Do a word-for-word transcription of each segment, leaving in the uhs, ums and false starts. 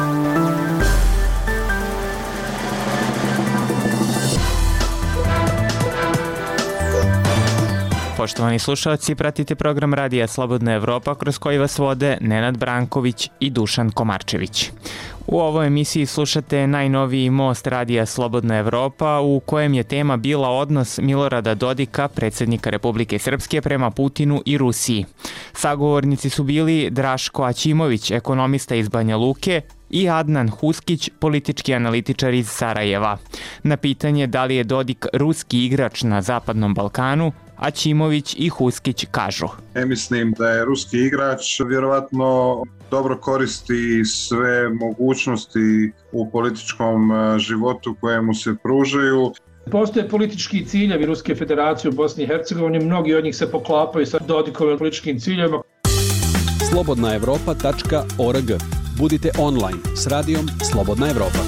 Poštovani slušalci, pratite program Radija Slobodna Evropa kroz koji vas vode Nenad Branković i Dušan Komarčević. U ovoj emisiji slušate najnoviji most Radija Slobodna Evropa u kojem je tema bila odnos Milorada Dodika, predsjednika Republike Srpske, prema Putinu i Rusiji. Sagovornici su bili Draško Aćimović, ekonomista iz Banja Luke, i Adnan Huskić, politički analitičar iz Sarajeva. Na pitanje da li je Dodik ruski igrač na Zapadnom Balkanu, Aćimović i Huskić kažu: Ne mislim da je ruski igrač, vjerovatno dobro koristi sve mogućnosti u političkom životu koje mu se pružaju. Postoje politički ciljevi Ruske federacije u Bosni i Hercegovini, mnogi od njih se poklapaju sa Dodikovim političkim ciljevima. slobodna evropa tačka org. Budite online s radijom Slobodna Evropa.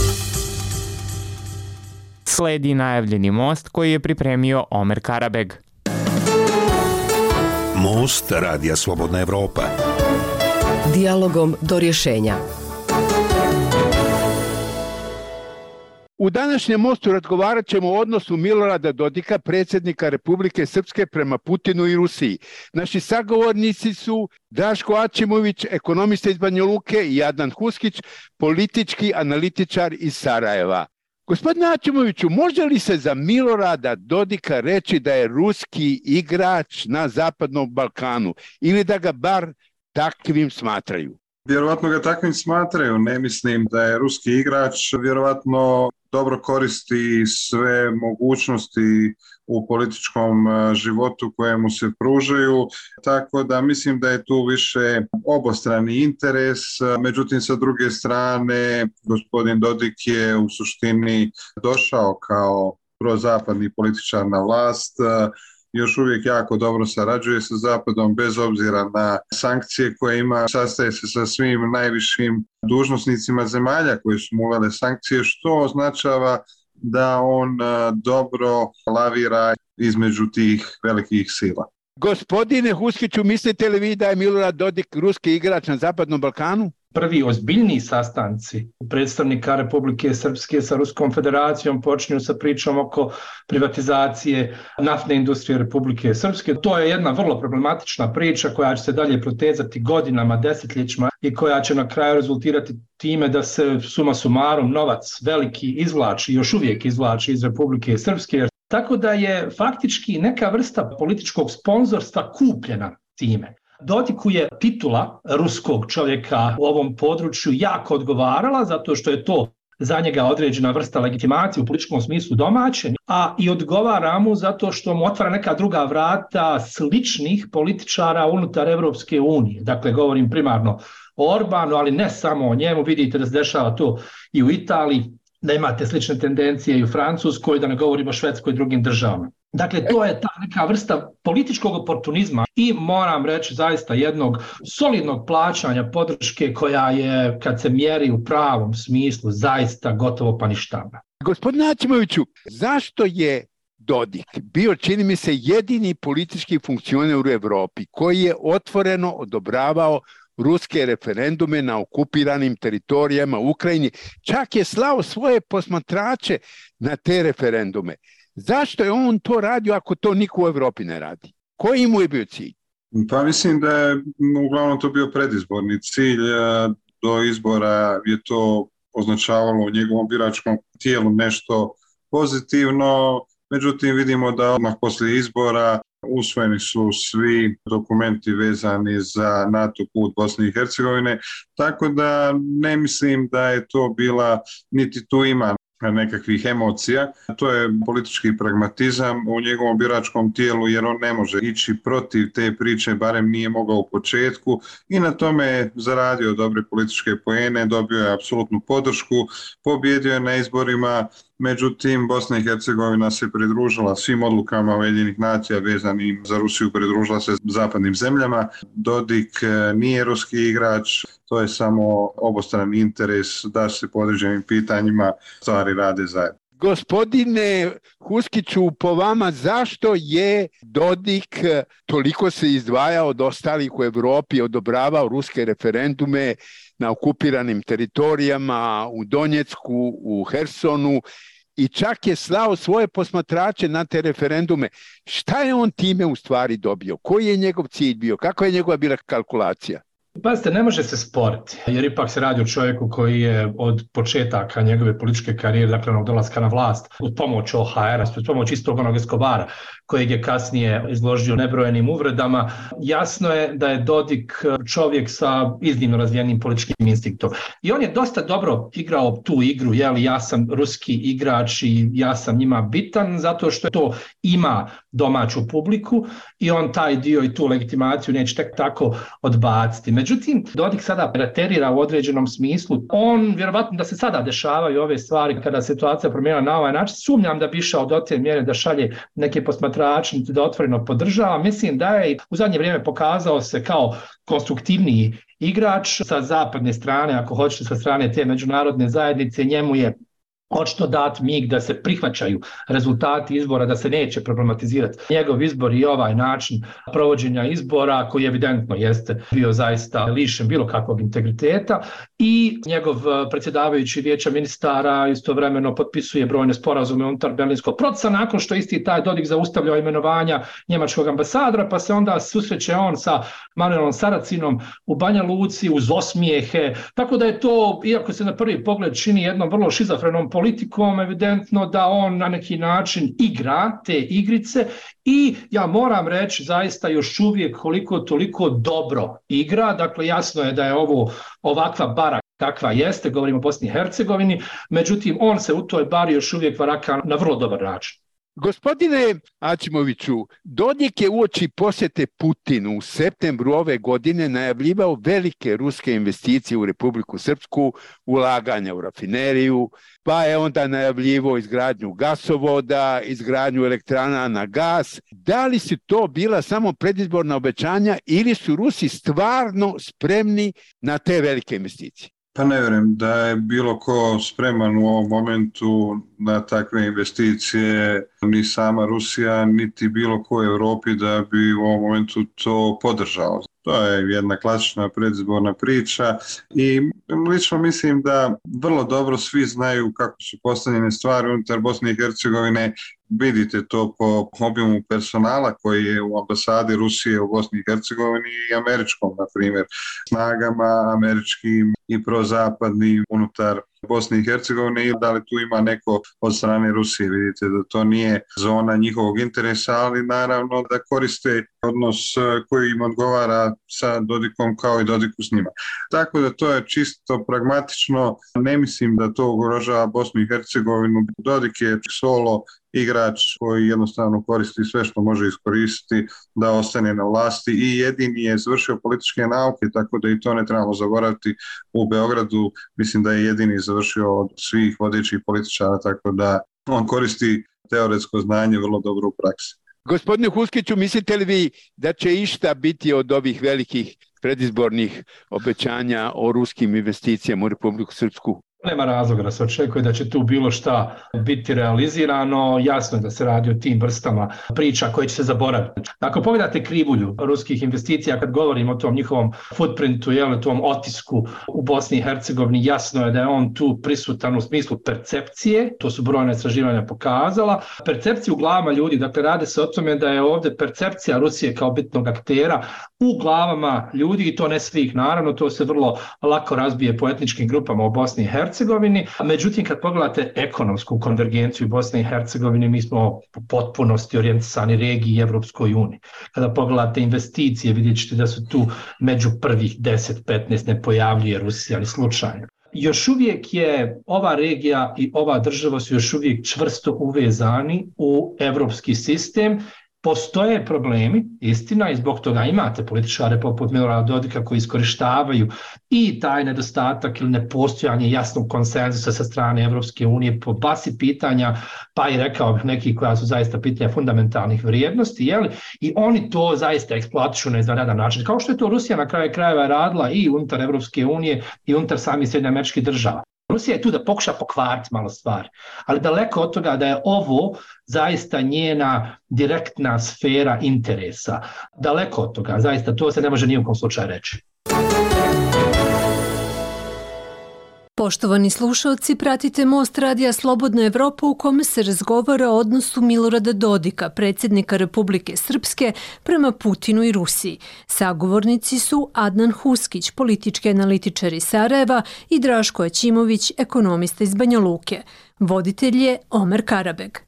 Sledi najavljeni most koji je pripremio Omer Karabeg. Most Radija Slobodna Evropa. Dijalogom do rješenja. U današnjem mostu razgovarat ćemo o odnosu Milorada Dodika, predsjednika Republike Srpske, prema Putinu i Rusiji. Naši sagovornici su Draško Aćimović, ekonomista iz Banja Luke, i Adnan Huskić, politički analitičar iz Sarajeva. Gospodine Aćimoviću, može li se za Milorada Dodika reći da je ruski igrač na Zapadnom Balkanu ili da ga bar takvim smatraju? Vjerovatno ga takvim smatraju. Ne mislim da je ruski igrač, vjerovatno dobro koristi sve mogućnosti u političkom životu koje mu se pružaju, tako da mislim da je tu više obostrani interes. Međutim, sa druge strane, gospodin Dodik je u suštini došao kao prozapadni političar na vlast, još uvijek jako dobro sarađuje sa Zapadom bez obzira na sankcije koje ima, sastaje se sa svim najvišim dužnosnicima zemalja koji su mu uvele sankcije, što označava da on dobro lavira između tih velikih sila. Gospodine Huskiću, mislite li vi da je Milorad Dodik ruski igrač na Zapadnom Balkanu? Prvi ozbiljniji sastanci predstavnika Republike Srpske sa Ruskom federacijom počinju sa pričom oko privatizacije naftne industrije Republike Srpske. To je jedna vrlo problematična priča koja će se dalje protezati godinama, desetljećima i koja će na kraju rezultirati time da se suma sumarum novac veliki izvlači, još uvijek izvlači iz Republike Srpske. Tako da je faktički neka vrsta političkog sponzorstva kupljena time. Dodiku je titula ruskog čovjeka u ovom području jako odgovarala, zato što je to za njega određena vrsta legitimacije u političkom smislu domaće, a i odgovara mu zato što mu otvara neka druga vrata sličnih političara unutar Evropske unije. Dakle, govorim primarno o Orbanu, ali ne samo o njemu. Vidite da se dešava to i u Italiji, da imate slične tendencije i u Francuskoj, da ne govorimo o Švedskoj i drugim državama. Dakle, to je ta neka vrsta političkog oportunizma i moram reći zaista jednog solidnog plaćanja podrške koja je, kad se mjeri u pravom smislu, zaista gotovo pa ništavna. Gospodine Aćimoviću, zašto je Dodik bio, čini mi se, jedini politički funkcioner u Evropi koji je otvoreno odobravao ruske referendume na okupiranim teritorijama u Ukrajini, čak je slao svoje posmatrače na te referendume? Zašto je on to radio ako to niko u Evropi ne radi? Koji mu je bio cilj? Pa mislim da je uglavnom to bio predizborni cilj. Do izbora je to označavalo u njegovom biračkom tijelu nešto pozitivno, međutim vidimo da odmah poslije izbora usvojeni su svi dokumenti vezani za NATO put Bosne i Hercegovine, tako da ne mislim da je to bila, niti tu ima nekakvih emocija. To je politički pragmatizam u njegovom biračkom tijelu, jer on ne može ići protiv te priče, barem nije mogao u početku, i na tome je zaradio dobre političke poene, dobio je apsolutnu podršku, pobjedio je na izborima. Međutim, Bosna i Hercegovina se pridružila svim odlukama Ujedinjenih nacija vezanim za Rusiju, pridružila se zapadnim zemljama. Dodik nije ruski igrač, to je samo obostrani interes da se po određenim pitanjima stvari rade zajedno. Gospodine Huskiću, po vama zašto je Dodik toliko se izdvajao od ostalih u Evropi, odobravao ruske referendume na okupiranim teritorijama, u Donjecku, u Hersonu, i čak je slao svoje posmatrače na te referendume? Šta je on time u stvari dobio? Koji je njegov cilj bio? Kako je njegova bila kalkulacija? Pazite, ne može se sporiti, jer ipak se radi o čovjeku koji je od početaka njegove političke karijere, dakle onog dolaska na vlast, uz pomoć O H R-a, uz pomoć istog onog Escobara, kojeg je kasnije izložio nebrojenim uvredama, jasno je da je Dodik čovjek sa iznimno razvijenim političkim instinktom. I on je dosta dobro igrao tu igru, jeli, ja sam ruski igrač i ja sam njima bitan, zato što to ima domaću publiku i on taj dio i tu legitimaciju neće tek tako odbaciti. Međutim, Dodik sada preterira u određenom smislu. On, vjerovatno da se sada dešavaju ove stvari kada situacija promijenila na ovaj način, sumnjam da bi išao do te mjere da šalje neke posmatrače, da otvoreno podržava. Mislim da je u zadnje vrijeme pokazao se kao konstruktivniji igrač sa zapadne strane, ako hoćete sa strane te međunarodne zajednice. Njemu je očito dat mig da se prihvaćaju rezultati izbora, da se neće problematizirati njegov izbor i ovaj način provođenja izbora koji evidentno jeste bio zaista lišen bilo kakvog integriteta, i njegov predsjedavajući vijeća ministara istovremeno potpisuje brojne sporazume unutar Berlinskog procesa nakon što isti taj Dodik zaustavljao imenovanja njemačkog ambasadora, pa se onda susreće on sa Manuelom Saracinom u Banja Luci uz osmijehe, tako da je to, iako se na prvi pogled čini jednom vrlo šizofrenom politikom, evidentno da on na neki način igra te igrice i ja moram reći zaista još uvijek koliko toliko dobro igra. Dakle, jasno je da je ovo ovakva bara kakva jeste, govorimo o Bosni i Hercegovini, međutim on se u toj bari još uvijek varaka na vrlo dobar način. Gospodine Aćimoviću, Dodik je uoči posjete Putinu u septembru ove godine najavljivao velike ruske investicije u Republiku Srpsku, ulaganja u rafineriju, pa je onda najavljivao izgradnju gasovoda, izgradnju elektrana na gas. Da li su to bila samo predizborna obećanja ili su Rusi stvarno spremni na te velike investicije? Pa ne vjerujem da je bilo ko spreman u ovom momentu na takve investicije, ni sama Rusija, niti bilo ko u Europi da bi u ovom momentu to podržao. To je jedna klasična predizborna priča i lično mislim da vrlo dobro svi znaju kako su postavljene stvari unutar Bosne i Hercegovine. Vidite to po obimu personala koji je u ambasadi Rusije u Bosni i Hercegovini i američkom, na primjer, snagama američkim i prozapadnim unutar Bosne i Hercegovine, i da li tu ima neko od strane Rusije. Vidite da to nije zona njihovog interesa, ali naravno da koriste odnos koji im odgovara sa Dodikom kao i Dodiku s njima. Tako da to je čisto pragmatično, ne mislim da to ugrožava Bosnu i Hercegovinu. Dodik je solo igrač koji jednostavno koristi sve što može iskoristiti da ostane na vlasti i jedini je završio političke nauke, tako da i to ne trebamo zaboraviti. U Beogradu mislim da je jedini završio od svih vodećih političara, tako da on koristi teoretsko znanje vrlo dobro u praksi. Gospodine Huskiću, mislite li vi da će išta biti od ovih velikih predizbornih obećanja o ruskim investicijama u Republiku Srpsku? Nema razloga da se očekuje da će tu bilo šta biti realizirano. Jasno je da se radi o tim vrstama priča koje će se zaboraviti. Ako pogledate krivulju ruskih investicija, kad govorimo o tom njihovom footprintu, jel, tom otisku u Bosni i Hercegovini, jasno je da je on tu prisutan u smislu percepcije, to su brojne istraživanja pokazala, percepciju u glavama ljudi, dakle radi se o tome da je ovdje percepcija Rusije kao bitnog aktera u glavama ljudi, i to ne svih, naravno, to se vrlo lako razbije po etničkim grupama u Bosni i Hercegovini. Hercegovini. Međutim, kad pogledate ekonomsku konvergenciju u Bosni i Hercegovini, mi smo u potpunosti orijentisani regiji i Evropskoj uniji. Kada pogledate investicije, vidjet ćete da su tu među prvih deset do petnaest ne pojavljuje Rusija ni slučajno. Još uvijek je ova regija i ova država su još uvijek čvrsto uvezani u evropski sistem. Postoje problemi, istina, i zbog toga imate političare poput Milorada Dodika koji iskorištavaju i taj nedostatak ili nepostojanje jasnog konsenzusa sa strane Evropske unije po basi pitanja, pa i rekao bih neki koja su zaista pitanja fundamentalnih vrijednosti, jeli? I oni to zaista eksploatišu na izvanredan način, kao što je to Rusija na kraju krajeva radila i unutar Evropske unije i unutar samih Sjedinjenih Američkih Država. Rusija je tu da pokuša pokvariti malo stvari, ali daleko od toga da je ovo zaista njena direktna sfera interesa. Daleko od toga, zaista to se ne može ni u kom slučaju reći. Poštovani slušalci, pratite Most Radija Slobodna Evropa u kome se razgovara o odnosu Milorada Dodika, predsjednika Republike Srpske, prema Putinu i Rusiji. Sagovornici su Adnan Huskić, politički analitičar iz Sarajeva, i Draško Aćimović, ekonomista iz Banja Luke. Voditelj je Omer Karabeg.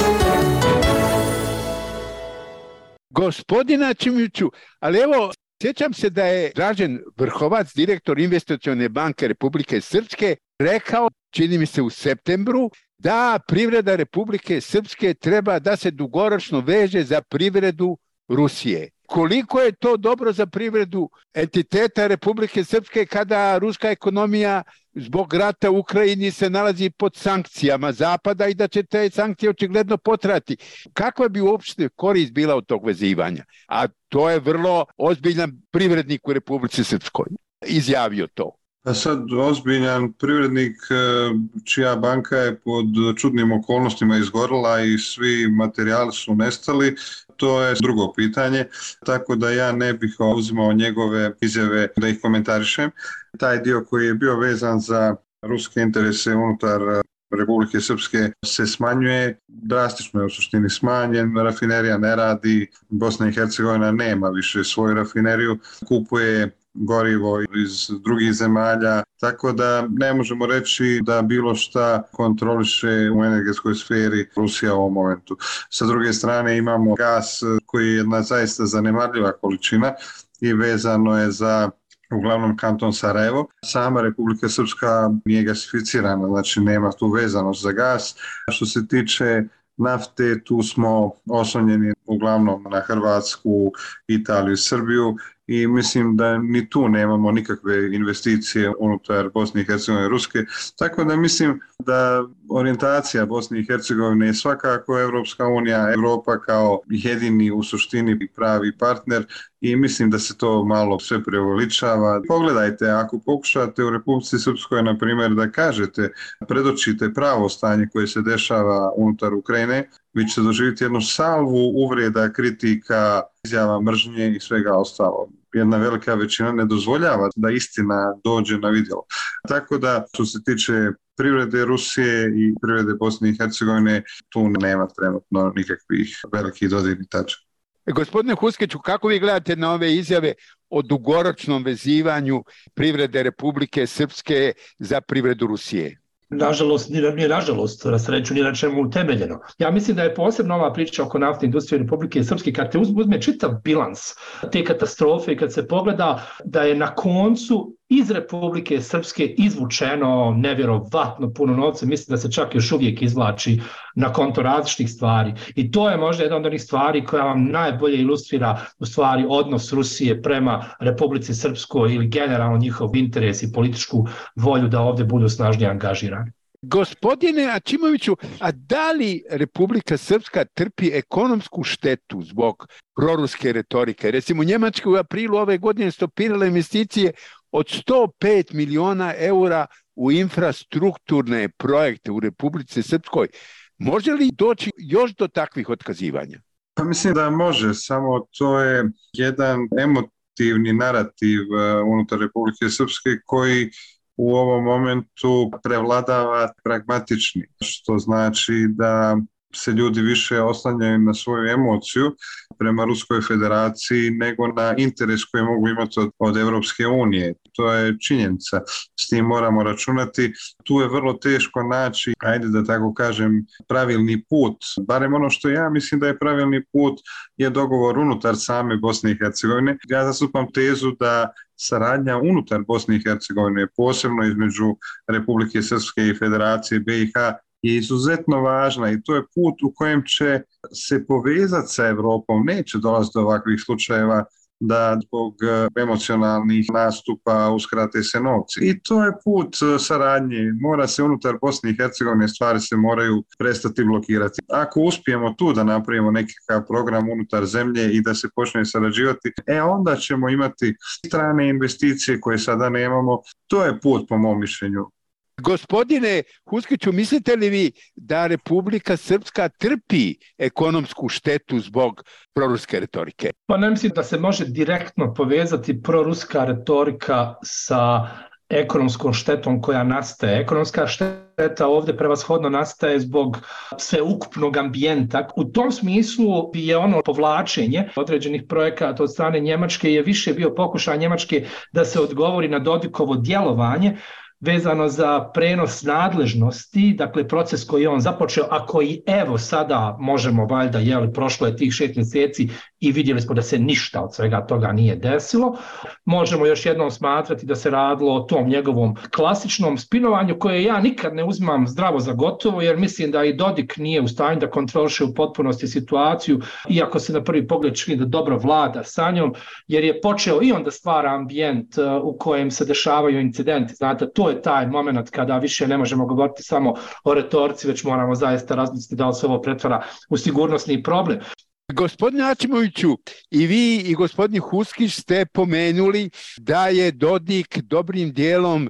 Gospodina Aćimoviću, ali evo, sjećam se da je Dražen Vrhovac, direktor Investicione banke Republike Srpske, rekao, čini mi se u septembru, da privreda Republike Srpske treba da se dugoročno veže za privredu Rusije. Koliko je to dobro za privredu entiteta Republike Srpske kada ruska ekonomija zbog rata u Ukrajini se nalazi pod sankcijama Zapada i da će te sankcije očigledno potrati? Kakva bi uopšte korist bila od tog vezivanja? A to je vrlo ozbiljan privrednik u Republici Srpskoj izjavio to. A sad ozbiljan privrednik čija banka je pod čudnim okolnostima izgorila i svi materijali su nestali, to je drugo pitanje, tako da ja ne bih uzimao njegove izjave da ih komentarišem. Taj dio koji je bio vezan za ruske interese unutar Republike Srpske se smanjuje, drastično je u suštini smanjen, rafinerija ne radi, Bosna i Hercegovina nema više svoju rafineriju, kupuje gorivo iz drugih zemalja, tako da ne možemo reći da bilo šta kontroliše u energetskoj sferi Rusija u ovom momentu. Sa druge strane imamo gas koji je jedna zaista zanemarljiva količina i vezano je za uglavnom kanton Sarajevo. Sama Republika Srpska nije gasificirana, znači nema tu vezanost za gas. Što se tiče nafte, tu smo oslonjeni uglavnom na Hrvatsku, Italiju i Srbiju i mislim da ni tu nemamo nikakve investicije unutar Bosne i Hercegovine i Ruske. Tako da mislim da orijentacija Bosne i Hercegovine je svakako Evropska unija, Evropa kao jedini u suštini pravi partner i mislim da se to malo sve preuveličava. Pogledajte, ako pokušate u Republici Srpskoj, na primjer, da kažete, predočite pravo stanje koje se dešava unutar Ukrajine, vi ćete doživjeti jednu salvu uvreda, kritika, izjava mržnje i svega ostalo. Jedna velika većina ne dozvoljava da istina dođe na vidjelo. Tako da, što se tiče privrede Rusije i privrede Bosne i Hercegovine, tu nema trenutno nikakvih velikih dodirnih tačaka. Gospodine Huskiću, kako vi gledate na ove izjave o dugoročnom vezivanju privrede Republike Srpske za privredu Rusije? Nažalost, nije nažalost, na sreću, nije na čemu utemeljeno. Ja mislim da je posebno ova priča oko naftne industrije Republike Srpske, kad te uzme čitav bilans te katastrofe i kad se pogleda da je na koncu iz Republike Srpske izvučeno nevjerovatno puno novca, mislim da se čak još uvijek izvlači na konto različitih stvari. I to je možda jedna od onih stvari koja vam najbolje ilustrira u stvari odnos Rusije prema Republici Srpskoj ili generalno njihov interes i političku volju da ovdje budu snažnije angažirani. Gospodine Aćimoviću, a da li Republika Srpska trpi ekonomsku štetu zbog proruske retorike? Recimo, Njemačka u aprilu ove godine stopirala investicije od sto pet miliona eura u infrastrukturne projekte u Republici Srpskoj. Može li doći još do takvih otkazivanja? Pa mislim da može, samo to je jedan emotivni narativ unutar Republike Srpske koji u ovom momentu prevladava pragmatični, što znači da se ljudi više oslanjaju na svoju emociju prema Ruskoj federaciji nego na interes koji mogu imati od, od Evropske unije. To je činjenica, s tim moramo računati. Tu je vrlo teško naći, ajde da tako kažem, pravilni put. Barem ono što ja mislim da je pravilni put je dogovor unutar same Bosne i Hercegovine. Ja zastupam tezu da saradnja unutar Bosne i Hercegovine, posebno između Republike Srpske i Federacije B i H, je izuzetno važna i to je put u kojem će se povezati sa Evropom. Neće dolaziti do ovakvih slučajeva da zbog emocionalnih nastupa uskrate se novci. I to je put saradnje. Mora se unutar Bosne i Hercegovine, stvari se moraju prestati blokirati. Ako uspijemo tu da napravimo nekakav program unutar zemlje i da se počne sarađivati, e onda ćemo imati strane investicije koje sada nemamo. To je put po mom mišljenju. Gospodine Huskiću, mislite li vi da Republika Srpska trpi ekonomsku štetu zbog proruske retorike? Pa ne mislim da se može direktno povezati proruska retorika sa ekonomskom štetom koja nastaje. Ekonomska šteta ovdje prevashodno nastaje zbog sveukupnog ambijenta. U tom smislu je ono povlačenje određenih projekata od strane Njemačke je više bio pokušaj Njemačke da se odgovori na Dodikovo djelovanje vezano za prenos nadležnosti, dakle proces koji je on započeo, a koji evo sada možemo valjda, jeli, prošlo je tih šest mjeseci i vidjeli smo da se ništa od svega toga nije desilo. Možemo još jednom smatrati da se radilo o tom njegovom klasičnom spinovanju koje ja nikad ne uzimam zdravo za gotovo, jer mislim da i Dodik nije u stanju da kontroliše u potpunosti situaciju, iako se na prvi pogled čini da dobro vlada sa njom, jer je počeo i on da stvara ambijent u kojem se dešavaju incidenti. Znate, to je taj moment kada više ne možemo govoriti samo o retorici, već moramo zaista razmisliti da li se ovo pretvara u sigurnosni problem. Gospodine Ačimoviću, i vi i gospodin Huskić ste pomenuli da je Dodik dobrim dijelom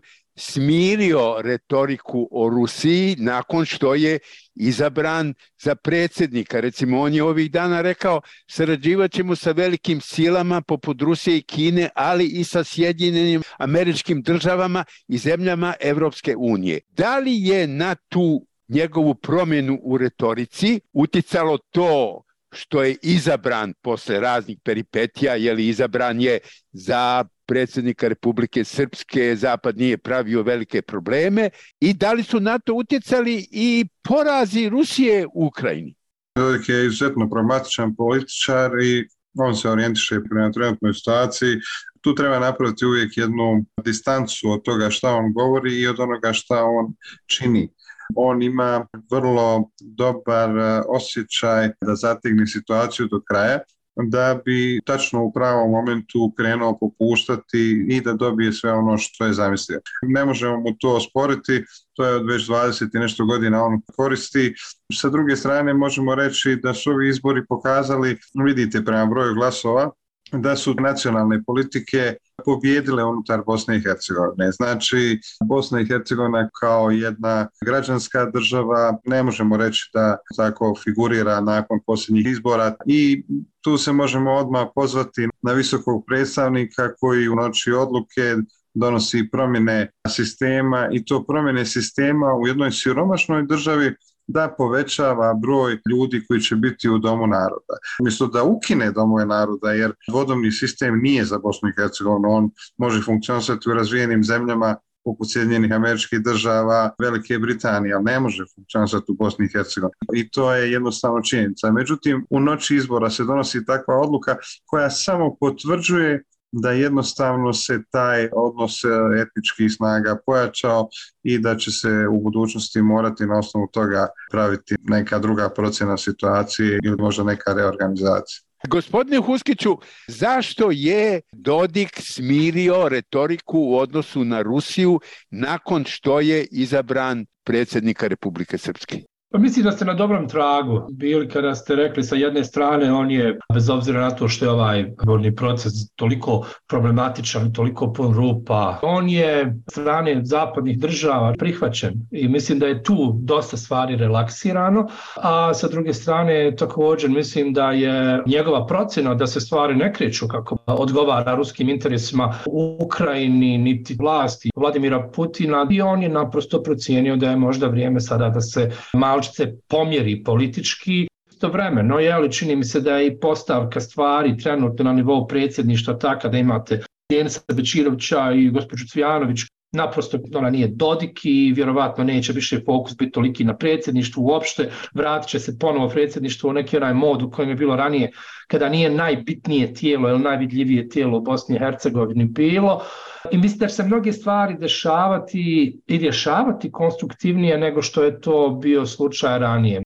smirio retoriku o Rusiji nakon što je izabran za predsjednika. Recimo, on je ovih dana rekao sarađivat ćemo sa velikim silama poput Rusije i Kine, ali i sa Sjedinjenim Američkim Državama i zemljama Evropske unije. Da li je na tu njegovu promjenu u retorici uticalo to što je izabran posle raznih peripetija, je li izabran je za predsjednika Republike Srpske, Zapad nije pravio velike probleme, i da li su na to utjecali i porazi Rusije u Ukrajini? Dodik je izuzetno pragmatičan političar i on se orijentiše prema trenutnoj situaciji. Tu treba napraviti uvijek jednu distancu od toga šta on govori i od onoga šta on čini. On ima vrlo dobar osjećaj da zategne situaciju do kraja, da bi tačno u pravom momentu krenuo popuštati i da dobije sve ono što je zamislio. Ne možemo mu to osporiti, to je od već dvadeset i nešto godina on koristi. Sa druge strane možemo reći da su ovi izbori pokazali, vidite prema broju glasova, da su nacionalne politike pobijedile unutar Bosne i Hercegovine. Znači, Bosna i Hercegovina kao jedna građanska država ne možemo reći da tako figurira nakon posljednjih izbora i tu se možemo odmah pozvati na visokog predstavnika koji u noći odluke donosi promjene sistema i to promjene sistema u jednoj siromašnoj državi da povećava broj ljudi koji će biti u Domu naroda. Umjesto da ukine domove naroda, jer vodomni sistem nije za Bosnu i Hercegovinu, on može funkcionisati u razvijenim zemljama poput Sjedinjenih Američkih Država, Velike Britanije, ali ne može funkcionisati u Bosni i Hercegovini. I to je jednostavno činjenica. Međutim, u noći izbora se donosi takva odluka koja samo potvrđuje da jednostavno se taj odnos etničkih snaga pojačao i da će se u budućnosti morati na osnovu toga praviti neka druga procjena situacije ili možda neka reorganizacija. Gospodine Huskiću, zašto je Dodik smirio retoriku u odnosu na Rusiju nakon što je izabran predsjednika Republike Srpske? Pa mislim da ste na dobrom tragu bili kada ste rekli sa jedne strane on je, bez obzira na to što je ovaj izborni proces toliko problematičan, toliko pun rupa, on je strane zapadnih država prihvaćen i mislim da je tu dosta stvari relaksirano, a sa druge strane također mislim da je njegova procjena da se stvari ne kreću kako odgovara ruskim interesima u Ukrajini niti vlasti Vladimira Putina i on je naprosto procijenio da je možda vrijeme sada da se malo se pomjeri politički. Istovremeno, jeli, čini mi se da je i postavka stvari trenutno na nivou predsjedništva taka da imate Denisa Bečirovića i gospođu Cvijanović, naprosto ona nije Dodik i vjerovatno neće više fokus biti toliki na predsjedništvu uopšte, vratit će se ponovo predsjedništvo u neki onaj mod u kojem je bilo ranije kada nije najbitnije tijelo ili najvidljivije tijelo u Bosni i Hercegovini bilo. I mislim da će se mnoge stvari dešavati i rješavati konstruktivnije nego što je to bio slučaj ranije.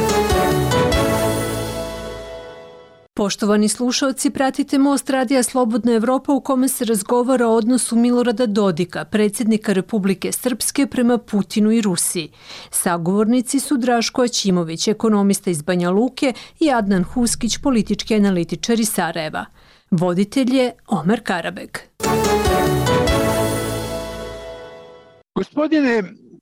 Poštovani slušalci, pratite Most Radija Slobodna Evropa u kome se razgovara o odnosu Milorada Dodika, predsjednika Republike Srpske, prema Putinu i Rusiji. Sagovornici su Draško Aćimović, ekonomista iz Banja Luke, i Adnan Huskić, politički analitičar iz Sarajeva. Voditelj je Omer Karabeg. Gospodine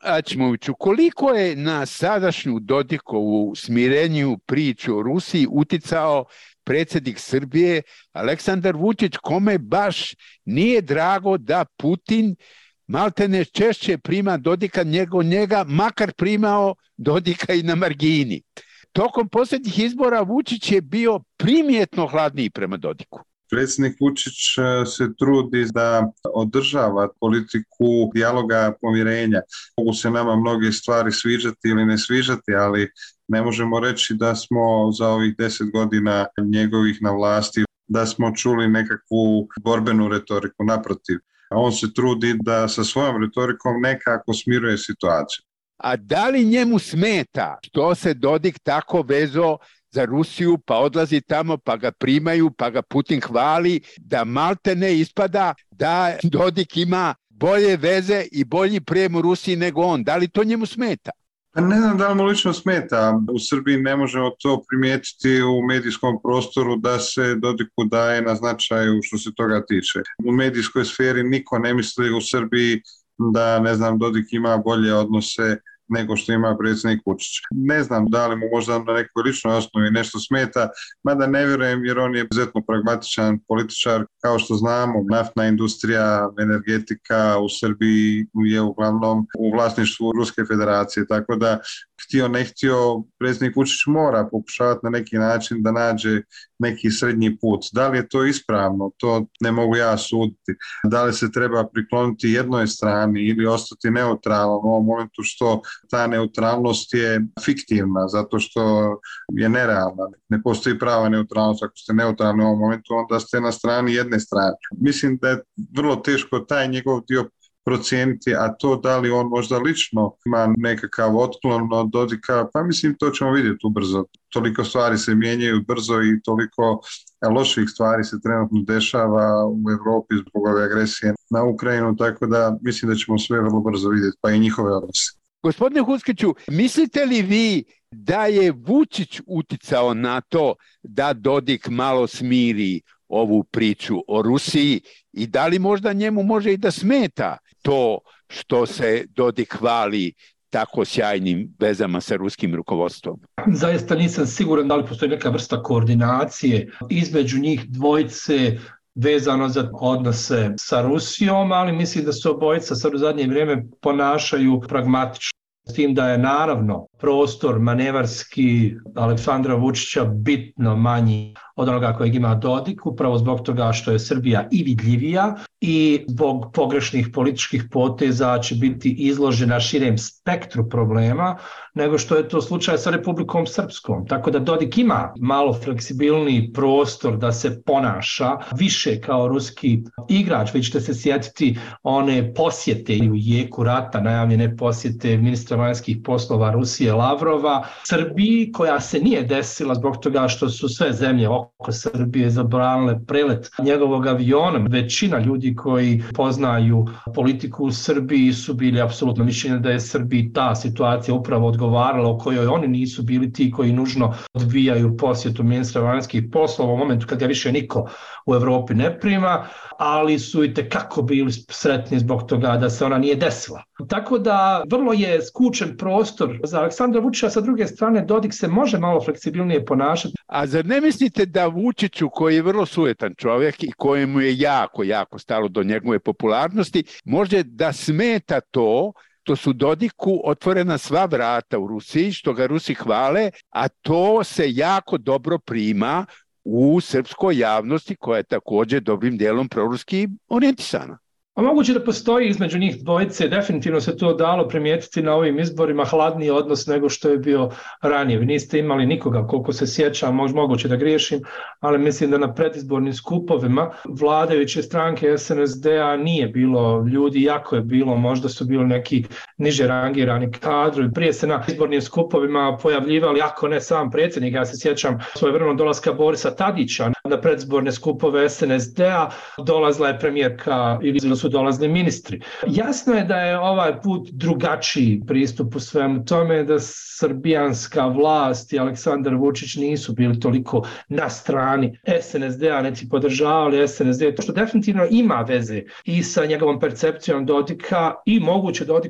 Aćimoviću, koliko je na sadašnju Dodikovu smireniju priču o Rusiji uticao predsjednik Srbije Aleksandar Vučić, kome baš nije drago da Putin maltene češće prima Dodika nego njega, makar primao Dodika i na margini. Tokom posljednjih izbora Vučić je bio primjetno hladniji prema Dodiku. Predsjednik Vučić se trudi da održava politiku dijaloga, pomirenja. Mogu se nama mnoge stvari sviđati ili ne sviđati, ali ne možemo reći da smo za ovih deset godina njegovih na vlasti, da smo čuli nekakvu borbenu retoriku, naprotiv. On se trudi da sa svojom retorikom nekako smiruje situaciju. A da li njemu smeta što se Dodik tako vezo za Rusiju, pa odlazi tamo, pa ga primaju, pa ga Putin hvali, da maltene ispada da Dodik ima bolje veze i bolji prijem u Rusiji nego on? Da li to njemu smeta? Pa ne znam da li mu lično smeta. U Srbiji ne možemo to primijetiti u medijskom prostoru da se Dodiku daje na značaju što se toga tiče. U medijskoj sferi niko ne misli u Srbiji da, ne znam, Dodik ima bolje odnose nego što ima predsjednik Vučić. Ne znam da li mu možda na nekoj ličnoj osnovi nešto smeta, mada ne vjerujem jer on je izuzetno pragmatičan političar. Kao što znamo, naftna industrija, energetika u Srbiji je uglavnom u vlasništvu Ruske federacije, tako da htio ne htio, predsjednik Vučić mora pokušavati na neki način da nađe neki srednji put. Da li je to ispravno, to ne mogu ja suditi. Da li se treba prikloniti jednoj strani ili ostati neutralan u ovom momentu, što ta neutralnost je fiktivna, zato što je nerealna. Ne postoji prava neutralnost. Ako ste neutralni u ovom momentu, onda ste na strani jedne strane. Mislim da je vrlo teško taj njegov dio procijeniti, a to da li on možda lično ima nekakav otklon od Dodika, pa mislim to ćemo vidjeti ubrzo. Toliko stvari se mijenjaju brzo i toliko loših stvari se trenutno dešava u Europi zbog ove agresije na Ukrajinu, tako da mislim da ćemo sve vrlo brzo vidjeti, pa i njihove odnose. Gospodine Huskiću, mislite li vi da je Vučić uticao na to da Dodik malo smiri ovu priču o Rusiji i da li možda njemu može i da smeta to što se Dodik hvali tako sjajnim vezama sa ruskim rukovodstvom? Zaista nisam siguran da li postoji neka vrsta koordinacije između njih dvojice vezano za odnose sa Rusijom, ali mislim da se obojica sad u zadnje vrijeme ponašaju pragmatično. S tim da je naravno prostor manevarski Aleksandra Vučića bitno manji od onoga kojeg ima Dodik, upravo zbog toga što je Srbija i vidljivija i zbog pogrešnih političkih poteza će biti izložena širem spektru problema nego što je to slučaj sa Republikom Srpskom. Tako da Dodik ima malo fleksibilniji prostor da se ponaša više kao ruski igrač. Vi ćete se sjetiti one posjete u jeku rata, najavljene posjete ministra vanjskih poslova Rusije Lavrova Srbiji, koja se nije desila zbog toga što su sve zemlje oko Srbije zabranile prelet njegovog aviona. Većina ljudi koji poznaju politiku u Srbiji su bili apsolutno mišljenja da je Srbiji ta situacija upravo odgovarala, u kojoj oni nisu bili ti koji nužno odbijaju posjetu ministra vanjskih poslova u momentu kad ga više niko u Evropi ne prima, ali su i tekako bili sretni zbog toga da se ona nije desila. Tako da vrlo je skučen prostor za Aleksandra Vučića, sa druge strane Dodik se može malo fleksibilnije ponašati. A zar ne mislite da Vučiću, koji je vrlo sujetan čovjek i kojemu je jako, jako stalo do njegove popularnosti, može da smeta to što su Dodiku otvorena sva vrata u Rusiji, što ga Rusi hvale, a to se jako dobro prima u srpskoj javnosti koja je također dobrim dijelom proruski orijentisana? A moguće da postoji između njih dvojice, definitivno se to dalo primijetiti na ovim izborima, hladniji odnos nego što je bio ranije. Vi niste imali nikoga, koliko se sjećam, možda moguće da griješim, ali mislim da na predizbornim skupovima vladajuće stranke S N S D-a nije bilo ljudi, jako je bilo, možda su bili neki niže rangirani kadrovi. Prije se na izbornim skupovima pojavljivali, ako ne sam predsjednik, ja se sjećam svojevremeno dolaska Borisa Tadića na predizborne skupove S N S D-a, dolazila je premijerka ili su dolazili ministri. Jasno je da je ovaj put drugačiji pristup u svemu tome, da srbijanska vlast i Aleksandar Vučić nisu bili toliko na strani S N S D-a, niti podržavali S N S D, to što definitivno ima veze i sa njegovom percepcijom Dodika i moguće Dodikovim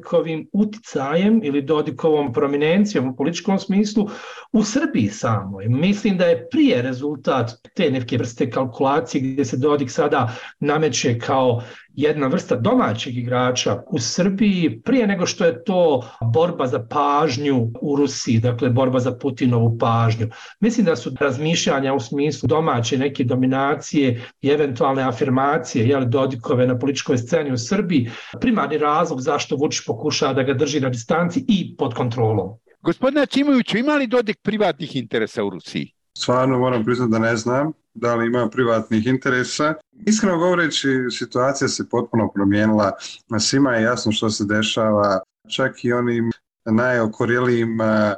Dodikovim uticajem ili Dodikovom prominencijom u političkom smislu u Srbiji samoj. Mislim da je prije rezultat te neke vrste kalkulacije gdje se Dodik sada nameće kao jedna vrsta domaćeg igrača u Srbiji prije nego što je to borba za pažnju u Rusiji, dakle borba za Putinovu pažnju. Mislim da su razmišljanja u smislu domaće neke dominacije i eventualne afirmacije jel, Dodikove na političkoj sceni u Srbiji primarni razlog zašto Vučić pokušava da ga drži na distanci i pod kontrolom. Gospodine Aćimoviću, ima li Dodik privatnih interesa u Rusiji? Stvarno moram priznati da ne znam da li ima privatnih interesa. Iskreno govoreći, situacija se potpuno promijenila. Svima je jasno što se dešava, čak i onim najokorjelijim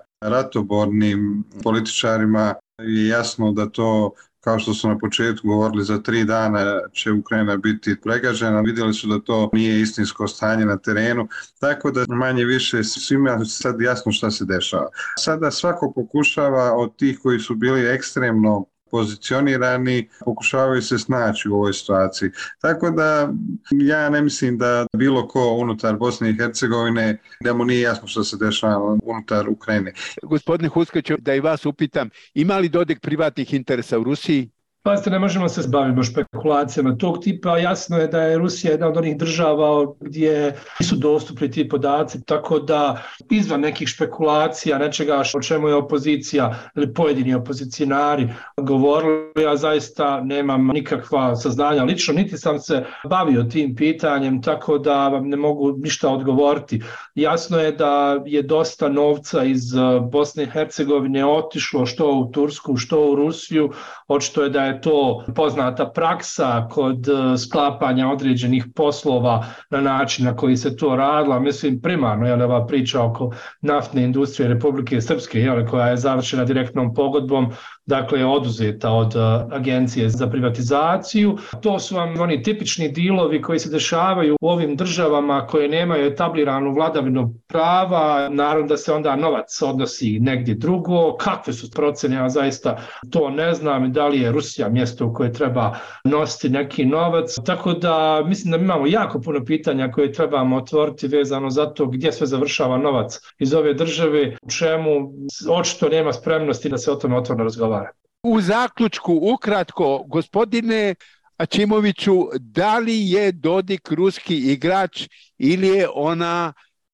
ratobornim političarima je jasno da to, kao što su na početku govorili, za tri dana će Ukrajina biti pregažena. Vidjeli su da to nije istinsko stanje na terenu, tako da manje više svima sad jasno šta se dešava. Sada svako pokušava od tih koji su bili ekstremno pozicionirani, pokušavaju se snaći u ovoj situaciji. Tako da ja ne mislim da bilo ko unutar Bosne i Hercegovine, da mu nije jasno što se dešava unutar Ukrajine. Gospodine Huskaću, da i vas upitam, ima li Dodik privatnih interesa u Rusiji? Pazite, ne možemo se baviti špekulacijama tog tipa. Jasno je da je Rusija jedna od onih država gdje nisu dostupni ti podaci, tako da izvan nekih špekulacija, nečega o čemu je opozicija ili pojedini opozicionari govorili, ja zaista nemam nikakva saznanja lično, niti sam se bavio tim pitanjem, tako da vam ne mogu ništa odgovoriti. Jasno je da je dosta novca iz Bosne i Hercegovine otišlo što u Tursku, što u Rusiju, očito je da je to poznata praksa kod sklapanja određenih poslova na način na koji se to radila. Mislim, primarno je ova priča oko naftne industrije Republike Srpske, jel, koja je završena direktnom pogodbom, dakle je oduzeta od Agencije za privatizaciju. To su vam oni tipični dilovi koji se dešavaju u ovim državama koje nemaju etabliranu vladavinu prava, naravno da se onda novac odnosi negdje drugo. Kakve su procene, ja zaista to ne znam, da li je Rusija mjesto u koje treba nositi neki novac. Tako da mislim da imamo jako puno pitanja koje trebamo otvoriti vezano za to gdje sve završava novac iz ove države, u čemu očito nema spremnosti da se o tome otvoreno razgovara. U zaključku, ukratko, gospodine Aćimoviću, da li je Dodik ruski igrač ili je ona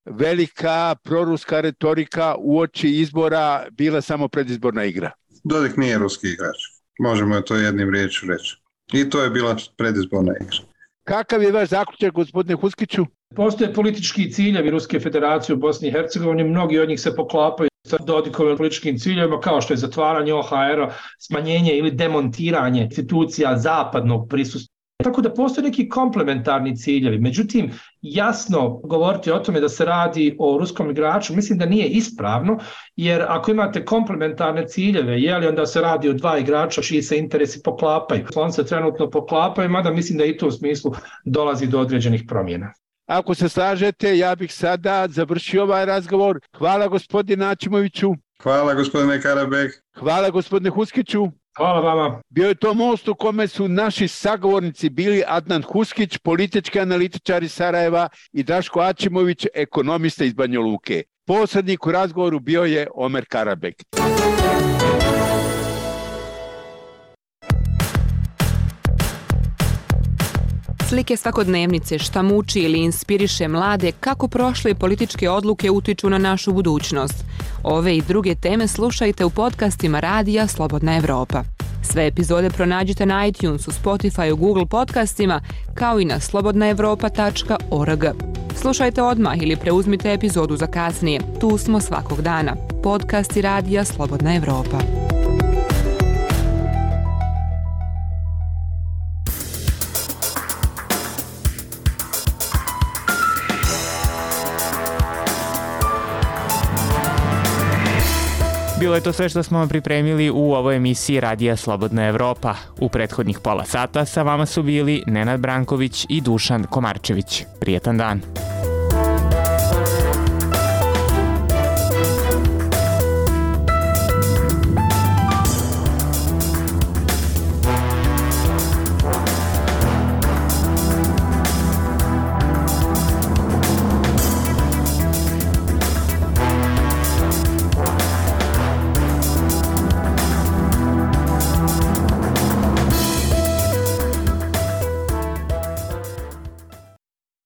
velika proruska retorika uoči izbora bila samo predizborna igra? Dodik nije ruski igrač. Možemo to jednim riječju reći. I to je bila predizborna igra. Kakav je vaš zaključak, gospodine Huskiću? Postoje politički ciljevi Ruske federacije u Bosni i Hercegovini, mnogi od njih se poklapaju sa Dodikovim političkim ciljevima, kao što je zatvaranje O H R-a, smanjenje ili demontiranje institucija zapadnog prisustva. Tako da postoje neki komplementarni ciljevi. Međutim, jasno govoriti o tome da se radi o ruskom igraču, mislim da nije ispravno, jer ako imate komplementarne ciljeve, je li onda se radi o dva igrača čiji se interesi poklapaju. On se trenutno poklapaju, mada mislim da i to u smislu dolazi do određenih promjena. Ako se slažete, ja bih sada završio ovaj razgovor. Hvala gospodine Aćimoviću. Hvala gospodine Karabek. Hvala gospodine Huskiću. Hvala vama. Bio je to most u kome su naši sagovornici bili Adnan Huskić, politički analitičar iz Sarajeva, i Daško Aćimović, ekonomista iz Banja Luke. Posrednik u razgovoru bio je Omer Karabek. Slike svakodnevnice, šta muči ili inspiriše mlade, kako prošle političke odluke utiču na našu budućnost. Ove i druge teme slušajte u podcastima Radija Slobodna Evropa. Sve epizode pronađite na iTunesu, Spotifyu, Google podcastima, kao i na slobodna evropa tačka org. Slušajte odmah ili preuzmite epizodu za kasnije. Tu smo svakog dana. Podcasti Radija Slobodna Evropa. Bilo je to sve što smo vam pripremili u ovoj emisiji Radija Slobodna Evropa. U prethodnih pola sata sa vama su bili Nenad Branković i Dušan Komarčević. Prijetan dan.